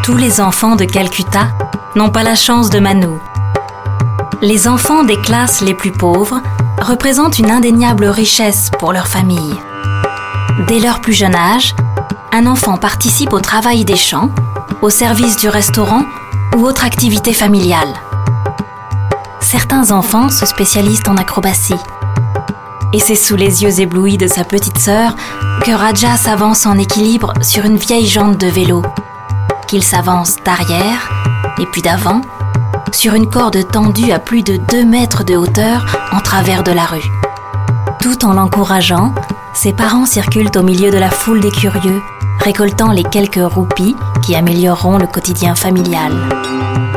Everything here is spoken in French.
Tous les enfants de Calcutta n'ont pas la chance de Manu. Les enfants des classes les plus pauvres représentent une indéniable richesse pour leur famille. Dès leur plus jeune âge, un enfant participe au travail des champs, au service du restaurant ou autre activité familiale. Certains enfants se spécialisent en acrobatie. Et c'est sous les yeux éblouis de sa petite sœur que Raja s'avance en équilibre sur une vieille jante de vélo, qu'il s'avance d'arrière et puis d'avant, sur une corde tendue à plus de 2 mètres de hauteur en travers de la rue. Tout en l'encourageant, ses parents circulent au milieu de la foule des curieux, récoltant les quelques roupies qui amélioreront le quotidien familial.